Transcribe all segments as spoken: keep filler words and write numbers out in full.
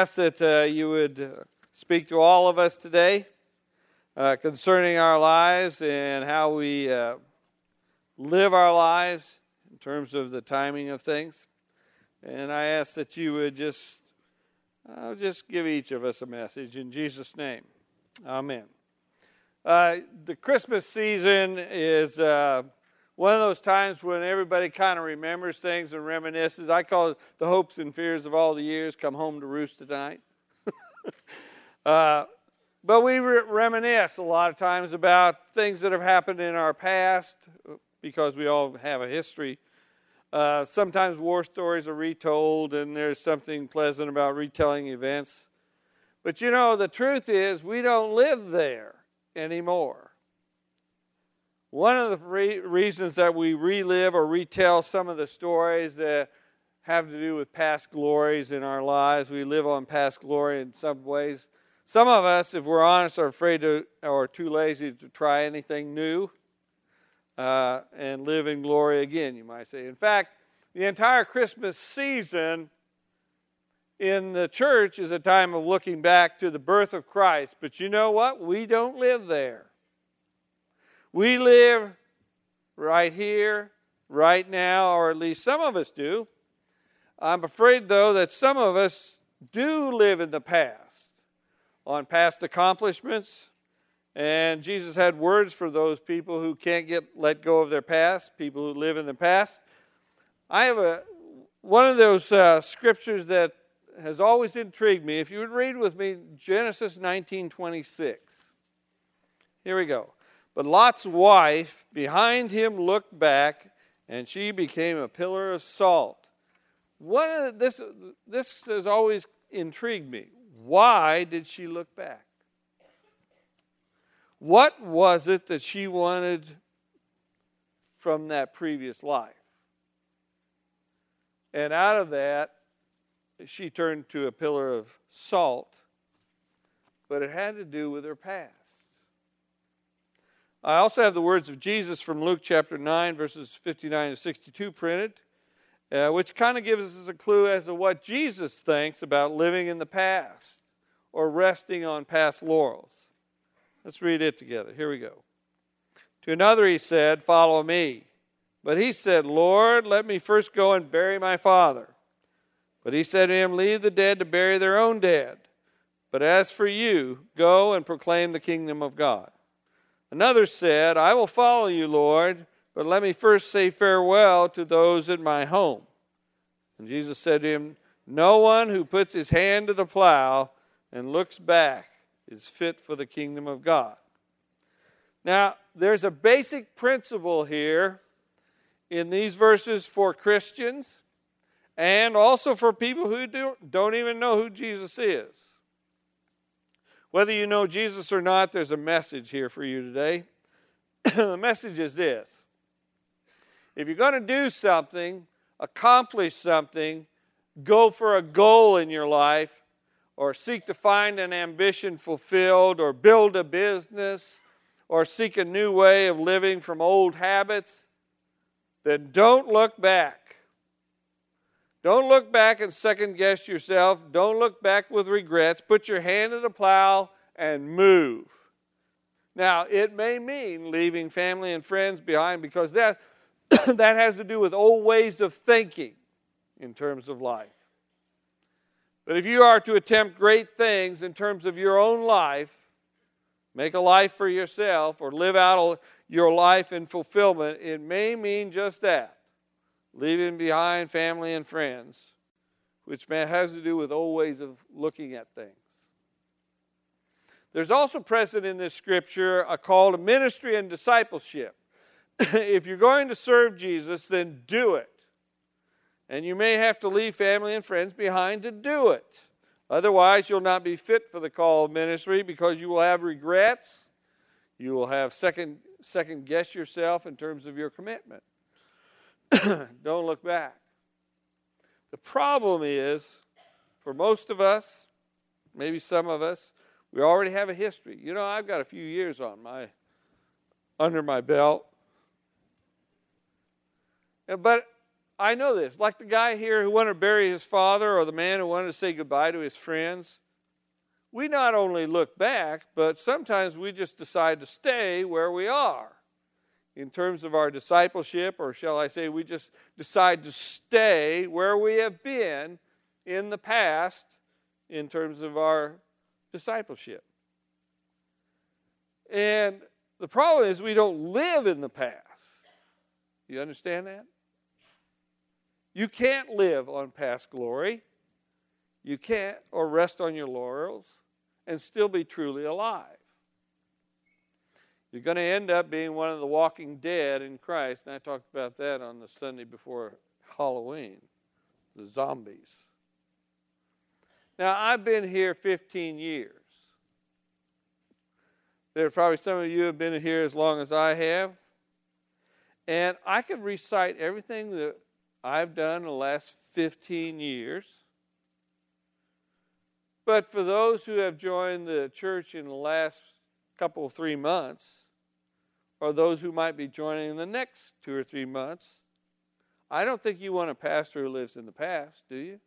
ask that uh, you would uh, speak to all of us today uh, concerning our lives and how we uh, live our lives in terms of the timing of things. And I ask that you would just, uh, just give each of us a message in Jesus' name. Amen. Uh, the Christmas season is uh, one of those times when everybody kind of remembers things and reminisces. I call it the hopes and fears of all the years come home to roost tonight. uh, but we re- reminisce a lot of times about things that have happened in our past because we all have a history. Uh, sometimes war stories are retold, and there's something pleasant about retelling events. But you know, the truth is we don't live there anymore. One of the re- reasons that we relive or retell some of the stories that have to do with past glories in our lives, we live on past glory in some ways. Some of us, if we're honest, are afraid to or too lazy to try anything new uh, and live in glory again, you might say. In fact, the entire Christmas season in the church is a time of looking back to the birth of Christ. But you know what? We don't live there. We live right here, right now, or at least some of us do. I'm afraid, though, that some of us do live in the past, on past accomplishments. And Jesus had words for those people who can't get let go of their past, people who live in the past. I have a one of those uh, scriptures that has always intrigued me. If you would read with me Genesis nineteen twenty-six. Here we go. But Lot's wife behind him looked back, and she became a pillar of salt. One of the, this this has always intrigued me. Why did she look back? What was it that she wanted from that previous life? And out of that, she turned to a pillar of salt, but it had to do with her past. I also have the words of Jesus from Luke chapter nine, verses fifty-nine to sixty-two printed, uh, which kind of gives us a clue as to what Jesus thinks about living in the past or resting on past laurels. Let's read it together. Here we go. To another he said, "Follow me." But he said, "Lord, let me first go and bury my father." But he said to him, "Leave the dead to bury their own dead. But as for you, go and proclaim the kingdom of God." Another said, "I will follow you, Lord, but let me first say farewell to those at my home." And Jesus said to him, "No one who puts his hand to the plow and looks back is fit for the kingdom of God." Now, there's a basic principle here in these verses for Christians and also for people who do, don't even know who Jesus is. Whether you know Jesus or not, there's a message here for you today. The message is this. If you're going to do something, accomplish something, go for a goal in your life, or seek to find an ambition fulfilled, or build a business, or seek a new way of living from old habits, then don't look back. Don't look back and second guess yourself. Don't look back with regrets. Put your hand to the plow and move. Now, it may mean leaving family and friends behind because that, that has to do with old ways of thinking in terms of life. But if you are to attempt great things in terms of your own life, make a life for yourself or live out your life in fulfillment, it may mean just that. Leaving behind family and friends, which has to do with old ways of looking at things. There's also present in this scripture a call to ministry and discipleship. If you're going to serve Jesus, then do it. And you may have to leave family and friends behind to do it. Otherwise, you'll not be fit for the call of ministry because you will have regrets. You will have second, second guess yourself in terms of your commitment. Don't look back. The problem is, for most of us, maybe some of us, we already have a history. You know, I've got a few years on my under my belt. But I know this. Like the guy here who wanted to bury his father, or the man who wanted to say goodbye to his friends. We not only look back, but sometimes we just decide to stay where we are in terms of our discipleship, or shall I say, we just decide to stay where we have been in the past in terms of our discipleship. And the problem is we don't live in the past. You understand that? You can't live on past glory. You can't, or rest on your laurels and still be truly alive. You're going to end up being one of the walking dead in Christ, and I talked about that on the Sunday before Halloween, the zombies. Now, I've been here fifteen years. There are probably some of you who have been here as long as I have, and I could recite everything that I've done in the last fifteen years. But for those who have joined the church in the last couple, three months, or those who might be joining in the next two or three months, I don't think you want a pastor who lives in the past, do you?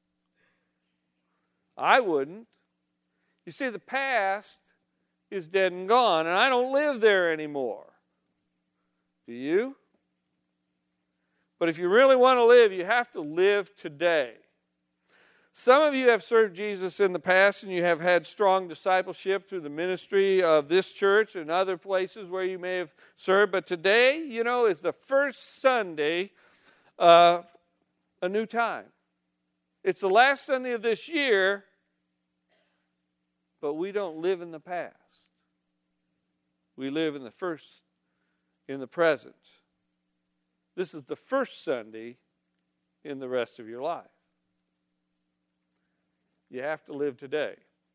I wouldn't. You see, the past is dead and gone, and I don't live there anymore. Do you? But if you really want to live, you have to live today. Some of you have served Jesus in the past, and you have had strong discipleship through the ministry of this church and other places where you may have served. But today, you know, is the first Sunday of a new time. It's the last Sunday of this year, but we don't live in the past. We live in the first, in the present. This is the first Sunday in the rest of your life. You have to live today.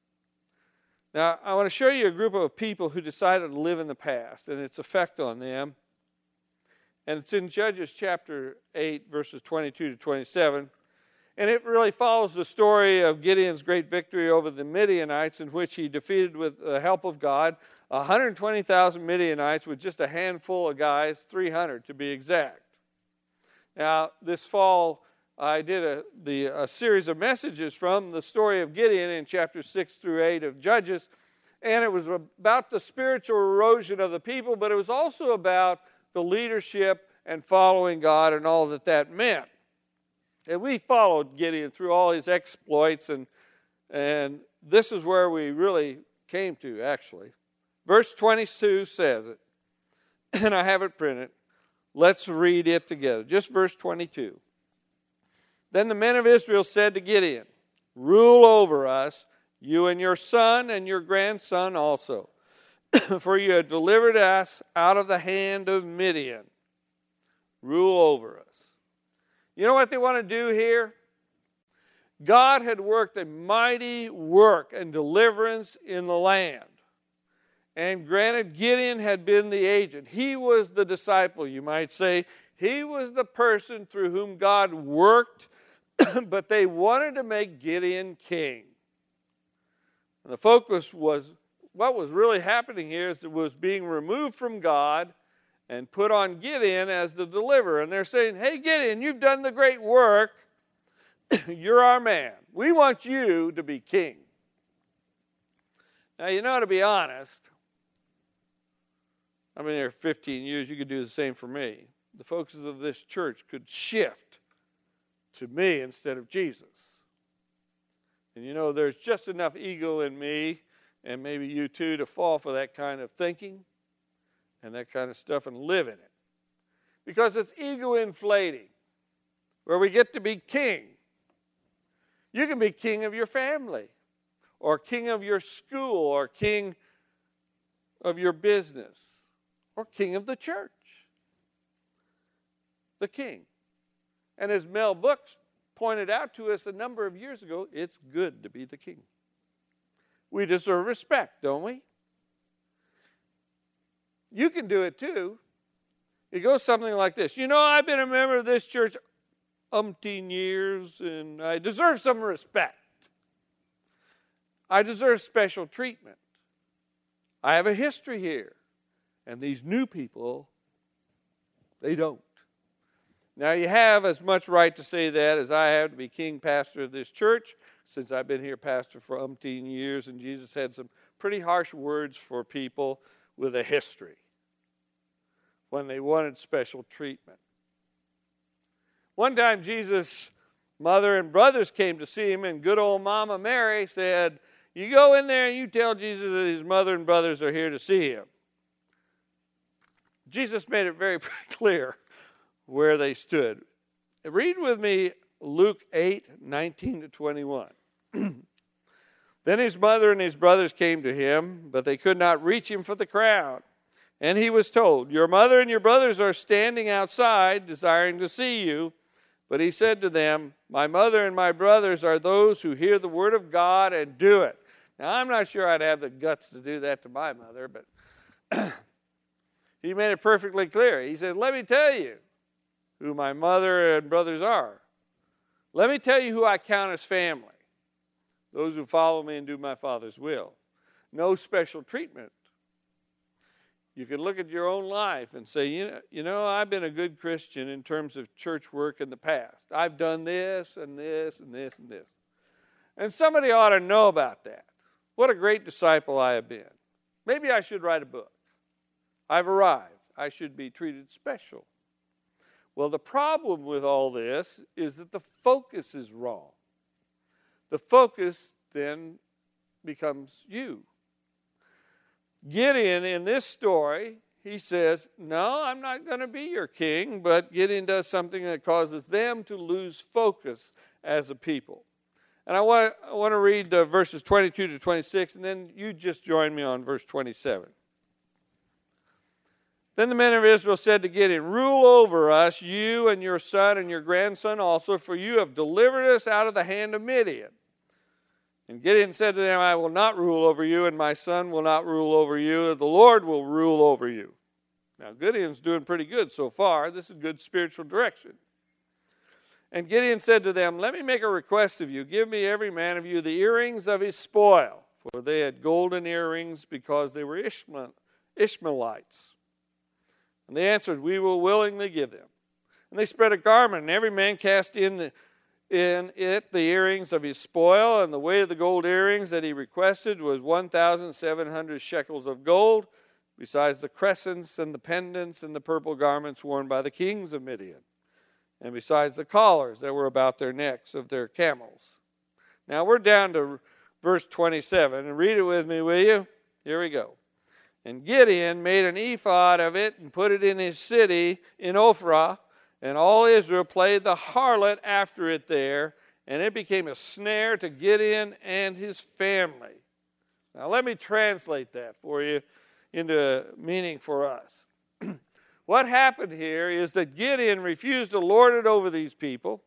Now, I want to show you a group of people who decided to live in the past and its effect on them. And it's in Judges chapter eight, verses twenty-two to twenty-seven. And it really follows the story of Gideon's great victory over the Midianites, in which he defeated, with the help of God, one hundred twenty thousand Midianites with just a handful of guys, three hundred to be exact. Now, this fall, I did a, the, a series of messages from the story of Gideon in chapters six through eight of Judges, and it was about the spiritual erosion of the people, but it was also about the leadership and following God and all that that meant. And we followed Gideon through all his exploits, and, and this is where we really came to, actually. Verse twenty-two says it, and I have it printed. Let's read it together. Just verse twenty-two. Then the men of Israel said to Gideon, "Rule over us, you and your son and your grandson also, for you have delivered us out of the hand of Midian. Rule over us." You know what they want to do here? God had worked a mighty work and deliverance in the land. And granted, Gideon had been the agent. He was the disciple, you might say. He was the person through whom God worked, but they wanted to make Gideon king. And the focus was, what was really happening here is it was being removed from God and put on Gideon as the deliverer. And they're saying, "Hey, Gideon, you've done the great work. You're our man. We want you to be king." Now, you know, to be honest, I've been here fifteen years. You could do the same for me. The focus of this church could shift to me instead of Jesus. And you know, there's just enough ego in me, and maybe you too, to fall for that kind of thinking and that kind of stuff and live in it. Because it's ego inflating, where we get to be king. You can be king of your family, or king of your school, or king of your business, or king of the church. The king. And as Mel Brooks pointed out to us a number of years ago, it's good to be the king. We deserve respect, don't we? You can do it too. It goes something like this. You know, I've been a member of this church umpteen years, and I deserve some respect. I deserve special treatment. I have a history here. And these new people, they don't. Now, you have as much right to say that as I have to be king pastor of this church, since I've been here pastor for umpteen years, and Jesus had some pretty harsh words for people with a history when they wanted special treatment. One time, Jesus' mother and brothers came to see him, and good old Mama Mary said, you go in there and you tell Jesus that his mother and brothers are here to see him. Jesus made it very, very clear where they stood. Read with me Luke eight, nineteen to twenty-one. Then his mother and his brothers came to him, but they could not reach him for the crowd. And he was told, your mother and your brothers are standing outside, desiring to see you. But he said to them, my mother and my brothers are those who hear the word of God and do it. Now, I'm not sure I'd have the guts to do that to my mother, but he made it perfectly clear. He said, let me tell you who my mother and brothers are. Let me tell you who I count as family. Those who follow me and do my Father's will. No special treatment. You can look at your own life and say, you know, you know, I've been a good Christian in terms of church work in the past. I've done this and this and this and this. And somebody ought to know about that. What a great disciple I have been. Maybe I should write a book. I've arrived. I should be treated special. Well, the problem with all this is that the focus is wrong. The focus then becomes you. Gideon, in this story, he says, no, I'm not going to be your king, but Gideon does something that causes them to lose focus as a people. And I want, I want to read uh, verses twenty-two to twenty-six, and then you just join me on verse twenty-seven. Then the men of Israel said to Gideon, rule over us, you and your son and your grandson also, for you have delivered us out of the hand of Midian. And Gideon said to them, I will not rule over you, and my son will not rule over you. The Lord will rule over you. Now, Gideon's doing pretty good so far. This is good spiritual direction. And Gideon said to them, let me make a request of you. Give me every man of you the earrings of his spoil. For they had golden earrings because they were Ishmael, Ishmaelites. And they answered, we will willingly give them. And they spread a garment, and every man cast in the In it the earrings of his spoil, and the weight of the gold earrings that he requested was one thousand seven hundred shekels of gold, besides the crescents and the pendants and the purple garments worn by the kings of Midian, and besides the collars that were about their necks of their camels. Now we're down to verse twenty-seven, and read it with me, will you? Here we go. And Gideon made an ephod of it and put it in his city in Ophrah, and all Israel played the harlot after it there, and it became a snare to Gideon and his family. Now let me translate that for you into meaning for us. What happened here is that Gideon refused to lord it over these people,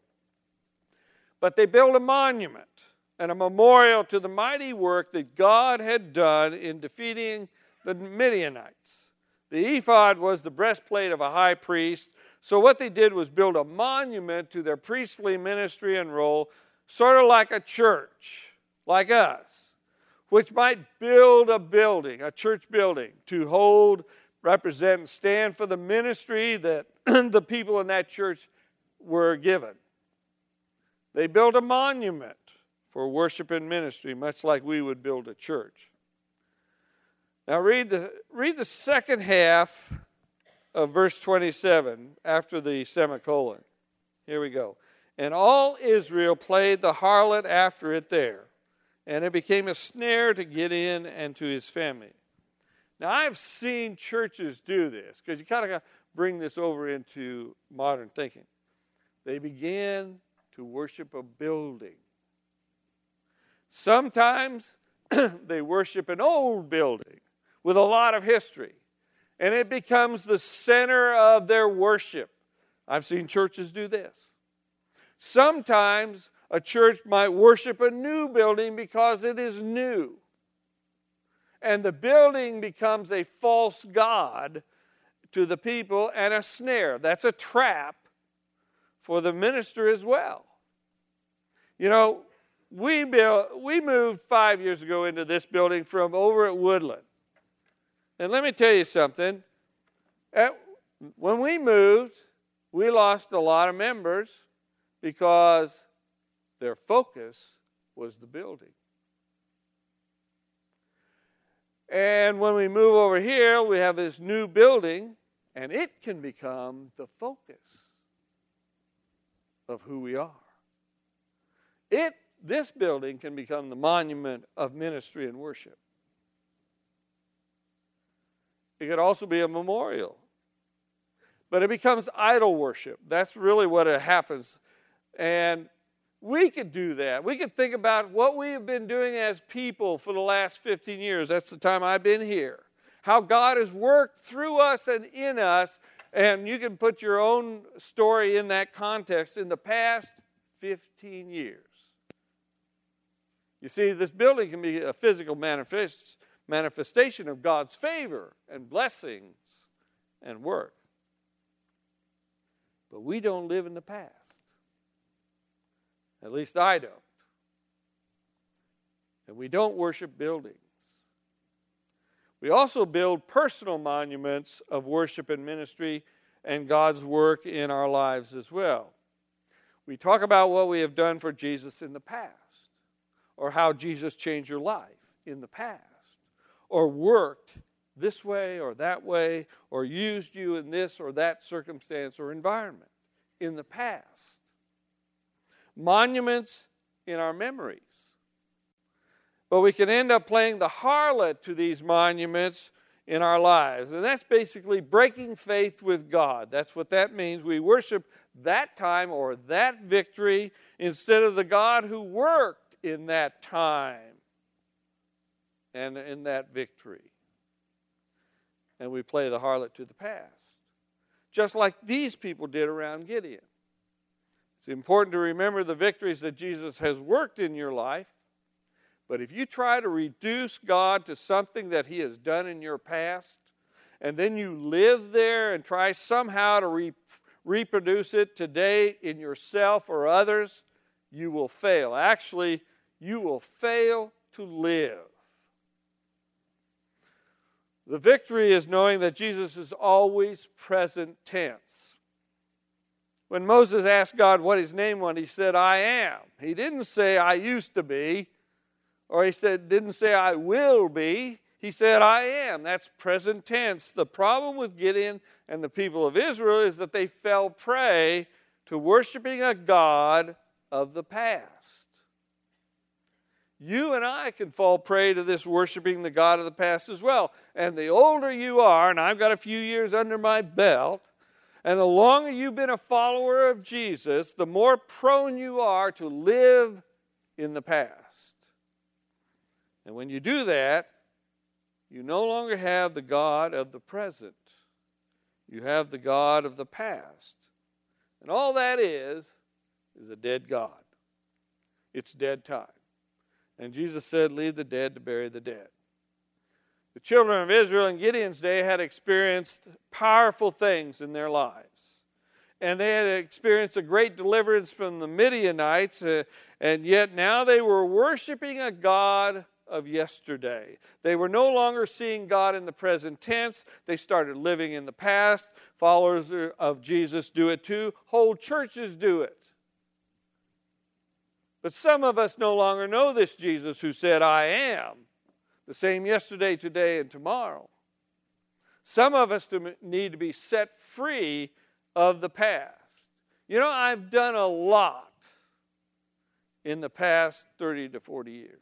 but they built a monument and a memorial to the mighty work that God had done in defeating the Midianites. The ephod was the breastplate of a high priest. So what they did was build a monument to their priestly ministry and role, sort of like a church, like us, which might build a building, a church building, to hold, represent, and stand for the ministry that the people in that church were given. They built a monument for worship and ministry, much like we would build a church. Now read the, read the second half of verse twenty-seven after the semicolon. Here we go. And all Israel played the harlot after it there, and it became a snare to Gideon and to his family. Now I've seen churches do this, because you kind of bring this over into modern thinking. They began to worship a building. Sometimes they worship an old building with a lot of history, and it becomes the center of their worship. I've seen churches do this. Sometimes a church might worship a new building because it is new, and the building becomes a false god to the people and a snare. That's a trap for the minister as well. You know, we built, we moved five years ago into this building from over at Woodland. And let me tell you something. At, when we moved, we lost a lot of members because their focus was the building. And when we move over here, we have this new building, and it can become the focus of who we are. It, this building can become the monument of ministry and worship. It could also be a memorial. But it becomes idol worship. That's really what it happens. And we could do that. We could think about what we have been doing as people for the last fifteen years. That's the time I've been here. How God has worked through us and in us. And you can put your own story in that context in the past fifteen years. You see, this building can be a physical manifest, manifestation of God's favor and blessings and work. But we don't live in the past. At least I don't. And we don't worship buildings. We also build personal monuments of worship and ministry and God's work in our lives as well. We talk about what we have done for Jesus in the past, or how Jesus changed your life in the past, or worked this way or that way, or used you in this or that circumstance or environment in the past. Monuments in our memories. But we can end up playing the harlot to these monuments in our lives. And that's basically breaking faith with God. That's what that means. We worship that time or that victory instead of the God who worked in that time and in that victory. And we play the harlot to the past. Just like these people did around Gideon. It's important to remember the victories that Jesus has worked in your life. But if you try to reduce God to something that He has done in your past, and then you live there and try somehow to re- reproduce it today in yourself or others, you will fail. Actually, you will fail to live. The victory is knowing that Jesus is always present tense. When Moses asked God what His name was, He said, I am. He didn't say, I used to be. Or He said, didn't say, I will be. He said, I am. That's present tense. The problem with Gideon and the people of Israel is that they fell prey to worshiping a God of the past. You and I can fall prey to this worshiping the God of the past as well. And the older you are, and I've got a few years under my belt, and the longer you've been a follower of Jesus, the more prone you are to live in the past. And when you do that, you no longer have the God of the present. You have the God of the past. And all that is, is a dead God. It's dead time. And Jesus said, leave the dead to bury the dead. The children of Israel in Gideon's day had experienced powerful things in their lives. And they had experienced a great deliverance from the Midianites, uh, and yet now they were worshiping a God of yesterday. They were no longer seeing God in the present tense. They started living in the past. Followers of Jesus do it too. Whole churches do it. But some of us no longer know this Jesus who said, I am, the same yesterday, today, and tomorrow. Some of us need to be set free of the past. You know, I've done a lot in the past thirty to forty years.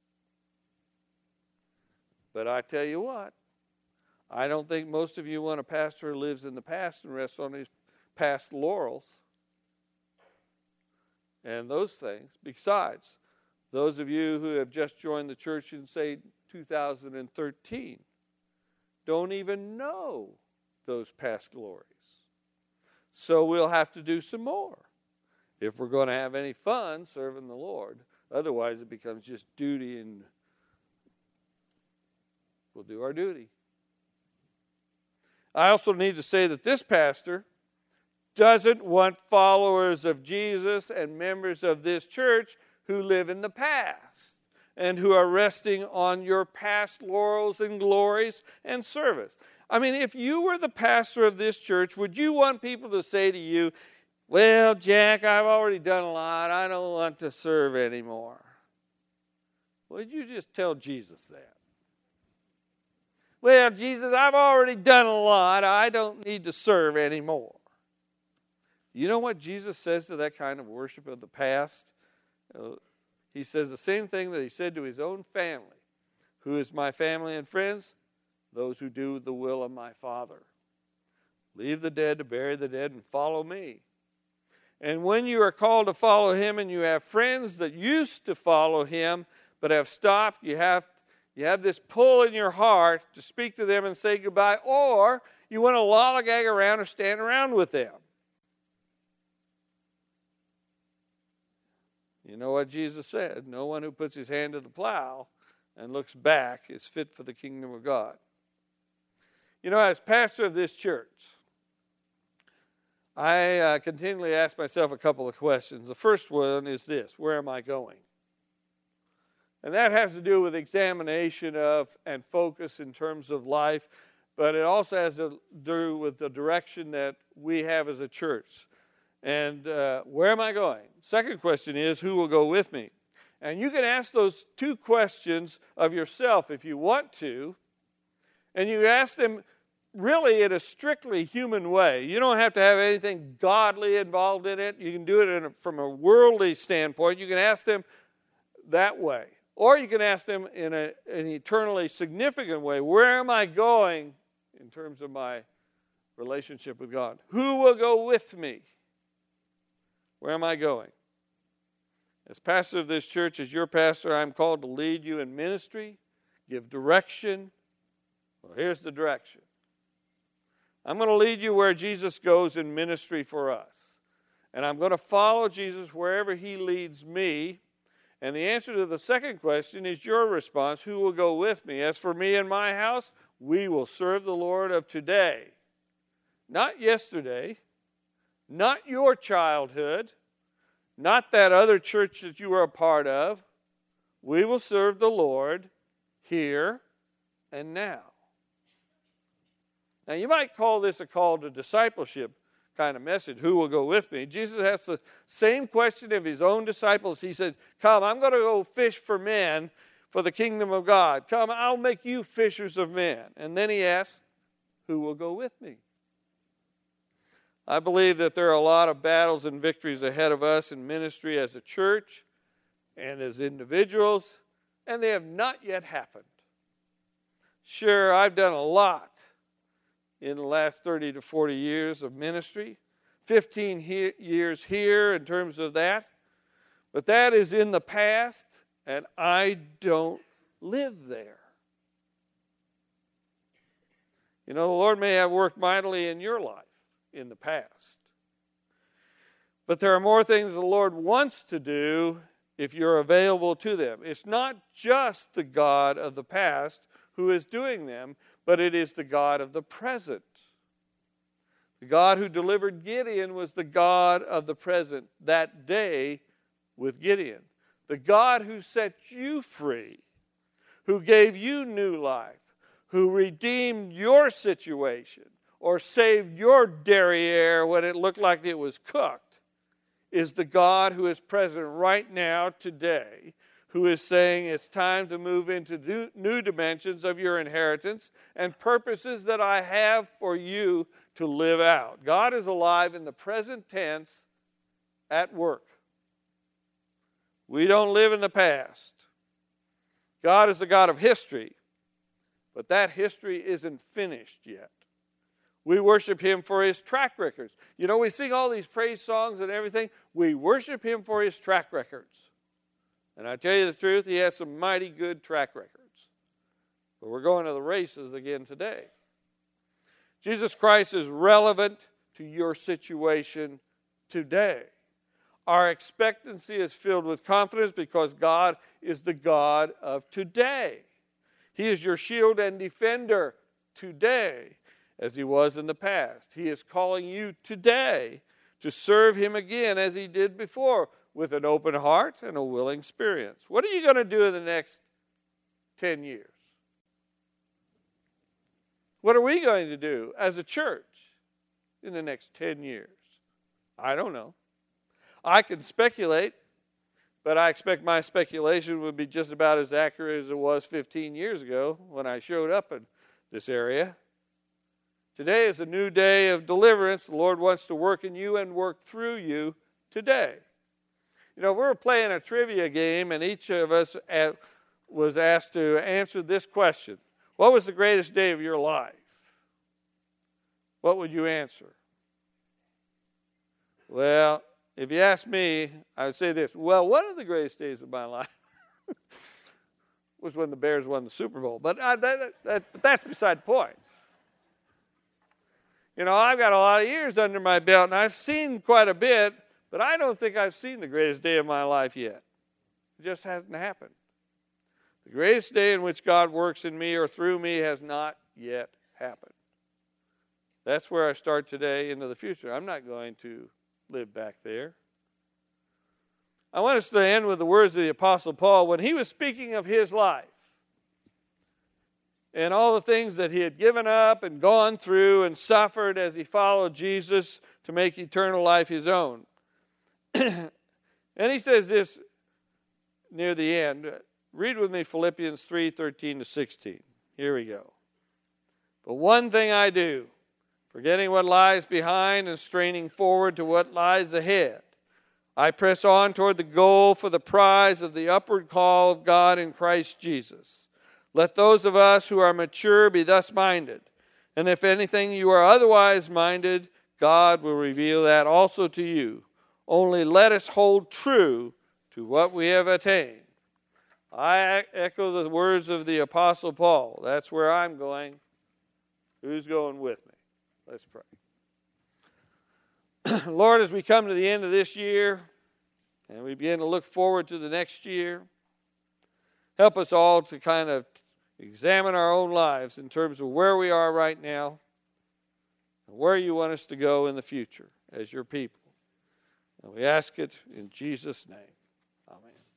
But I tell you what, I don't think most of you want a pastor who lives in the past and rests on his past laurels and those things. Besides, those of you who have just joined the church in, say, two thousand thirteen don't even know those past glories. So we'll have to do some more if we're going to have any fun serving the Lord. Otherwise, it becomes just duty, and we'll do our duty. I also need to say that this pastor doesn't want followers of Jesus and members of this church who live in the past and who are resting on your past laurels and glories and service. I mean, if you were the pastor of this church, would you want people to say to you, well, Jack, I've already done a lot. I don't want to serve anymore? Would you just tell Jesus that? Well, Jesus, I've already done a lot. I don't need to serve anymore. You know what Jesus says to that kind of worship of the past? Uh, he says the same thing that he said to his own family. Who is my family and friends? Those who do the will of my Father. Leave the dead to bury the dead and follow me. And when you are called to follow him and you have friends that used to follow him but have stopped, you have You have this pull in your heart to speak to them and say goodbye, or you want to lollygag around or stand around with them. You know what Jesus said? No one who puts his hand to the plow and looks back is fit for the kingdom of God. You know, as pastor of this church, I uh, continually ask myself a couple of questions. The first one is this: where am I going? And that has to do with examination of and focus in terms of life, but it also has to do with the direction that we have as a church. And uh, where am I going? Second question is, who will go with me? And you can ask those two questions of yourself if you want to, and you ask them really in a strictly human way. You don't have to have anything godly involved in it. You can do it in a, from a worldly standpoint. You can ask them that way. Or you can ask them in a, an eternally significant way, where am I going in terms of my relationship with God? Who will go with me? Where am I going? As pastor of this church, as your pastor, I'm called to lead you in ministry, give direction. Well, here's the direction. I'm going to lead you where Jesus goes in ministry for us. And I'm going to follow Jesus wherever he leads me. And the answer to the second question is your response: who will go with me? As for me and my house, we will serve the Lord of today. Not yesterday, not your childhood, not that other church that you were a part of. We will serve the Lord here and now. Now, you might call this a call to discipleship kind of message. Who will go with me? Jesus asks the same question of his own disciples. He said, come, I'm going to go fish for men for the kingdom of God. Come, I'll make you fishers of men. And then he asks, who will go with me? I believe that there are a lot of battles and victories ahead of us in ministry as a church and as individuals, and they have not yet happened. Sure, I've done a lot in the last thirty to forty years of ministry, fifteen he- years here in terms of that. But that is in the past, and I don't live there. You know, the Lord may have worked mightily in your life in the past. But there are more things the Lord wants to do if you're available to them. It's not just the God of the past who is doing them, but it is the God of the present. The God who delivered Gideon was the God of the present that day with Gideon. The God who set you free, who gave you new life, who redeemed your situation or saved your derriere when it looked like it was cooked, is the God who is present right now today, who is saying it's time to move into new dimensions of your inheritance and purposes that I have for you to live out. God is alive in the present tense at work. We don't live in the past. God is the God of history, but that history isn't finished yet. We worship him for his track records. You know, we sing all these praise songs and everything. We worship him for his track records. And I tell you the truth, he has some mighty good track records. But we're going to the races again today. Jesus Christ is relevant to your situation today. Our expectancy is filled with confidence because God is the God of today. He is your shield and defender today, as he was in the past. He is calling you today to serve him again as he did before, with an open heart and a willing spirit. What are you going to do in the next ten years? What are we going to do as a church in the next ten years? I don't know. I can speculate, but I expect my speculation would be just about as accurate as it was fifteen years ago when I showed up in this area. Today is a new day of deliverance. The Lord wants to work in you and work through you today. You know, we were playing a trivia game, and each of us was asked to answer this question. What was the greatest day of your life? What would you answer? Well, if you ask me, I would say this. Well, one of the greatest days of my life was when the Bears won the Super Bowl. But, I, that, that, but that's beside the point. You know, I've got a lot of years under my belt, and I've seen quite a bit, but I don't think I've seen the greatest day of my life yet. It just hasn't happened. The greatest day in which God works in me or through me has not yet happened. That's where I start today into the future. I'm not going to live back there. I want us to end with the words of the Apostle Paul when he was speaking of his life and all the things that he had given up and gone through and suffered as he followed Jesus to make eternal life his own. And he says this near the end. Read with me Philippians three, thirteen to sixteen. Here we go. But one thing I do, forgetting what lies behind and straining forward to what lies ahead, I press on toward the goal for the prize of the upward call of God in Christ Jesus. Let those of us who are mature be thus minded. And if anything you are otherwise minded, God will reveal that also to you. Only let us hold true to what we have attained. I echo the words of the Apostle Paul. That's where I'm going. Who's going with me? Let's pray. Lord, as we come to the end of this year and we begin to look forward to the next year, help us all to kind of examine our own lives in terms of where we are right now and where you want us to go in the future as your people. And we ask it in Jesus' name. Amen.